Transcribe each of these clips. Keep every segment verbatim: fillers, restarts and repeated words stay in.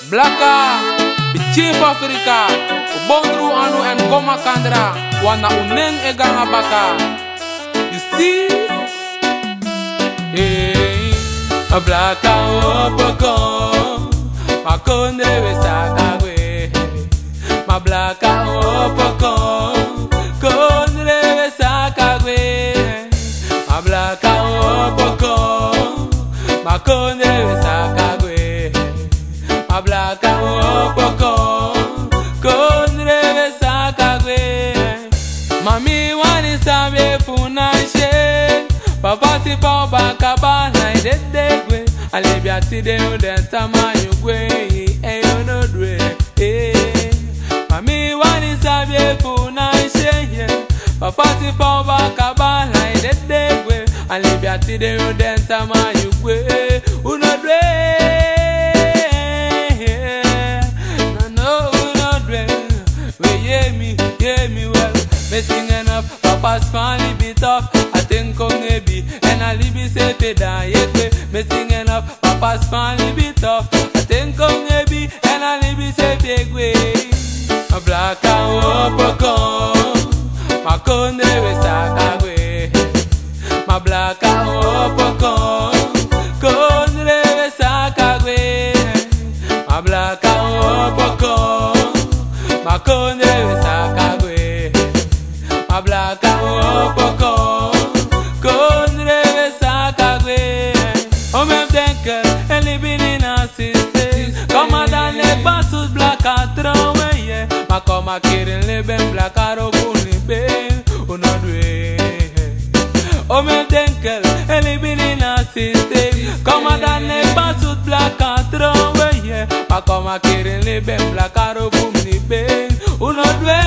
Blaka, the chief Africa, Ubondru anu en koma kandra, wana uneng eganga baka. You see? Hey, a blaka opoko, makondre wesakagwe. Ma blaka opoko, kondre wesakagwe. Ma blaka opoko, makondre wesakagwe. Ma blaka opoko, kondre wesakagwe. Mami wani sabe funashe, papa si pa bakaba na idedegwe. Alibia tide udenta mayugwe, eyo no dwe. Mami wani sabe funashe, papa si pa bakaba na idedegwe. Alibia tide udenta mayugwe, uno dwe. Me singing up, Papa's finally beat off. I think on maybe, and I leave me say pe da yekwe. Me singing up, Papa's finally beat off. I think on maybe, and I leave me say pe gwe. A black opoko, ma kondre we sakagwe. Ma black opoko, kondre we sakagwe. Ma black opoko, ma kondre we sakagwe. Ma blaka opoko, kondre wesakagwe. O même denke, elle bini na siste. Koma dan le basus blaka tronweye. Ma koma kirin le ben blaka rokuni ben unodwe. O même denke, elle bini na siste. Koma dan le basus blaka tronweye. Ma koma kirin le ben blaka rokuni ben unodwe.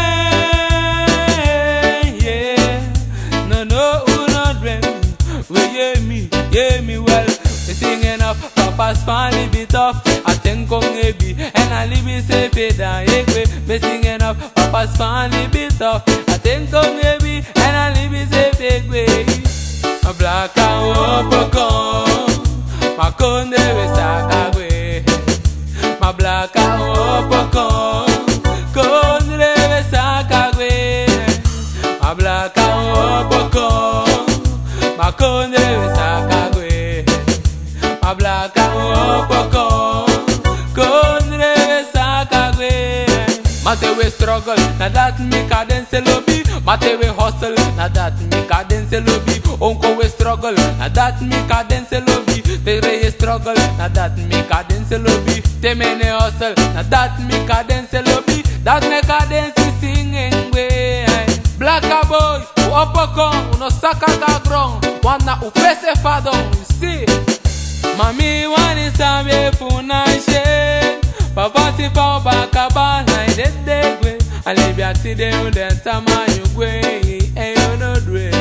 Hear me well, we singing up, Papa's finally beat off. I think on maybe, and I leave me say pe da yekwe. Me singing up, Papa's finally beat off. I think on maybe, and I leave me say pe gwe. A black opoko, ma kondre we sakagwe. Ma black opoko, kondre we sakagwe. Ma black opoko, ma kondre we sakagwe. Ma blaka opoko, kondre we sakagwe. Mate we struggle, na that me cadence lobby. Mate we hustle, na that me cadence lobby. Onko we struggle, na that me cadence lobby. Tere we struggle, na that me cadence lobby. Te mene hustle, na that me cadence lobby. That me cadence singing way. Blaka boy, opoko, uno sakaga ground. Wana upese fado, you see. Mami wani sabe funashe, papa si pa bakaba na idedegwe. Alibia tide udenta mayugwe, eyo no dwe.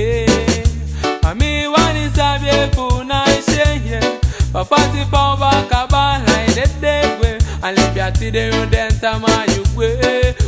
Mami wani sabe funashe, papa si pa bakaba na idedegwe. Alibia tide udenta mayugwe,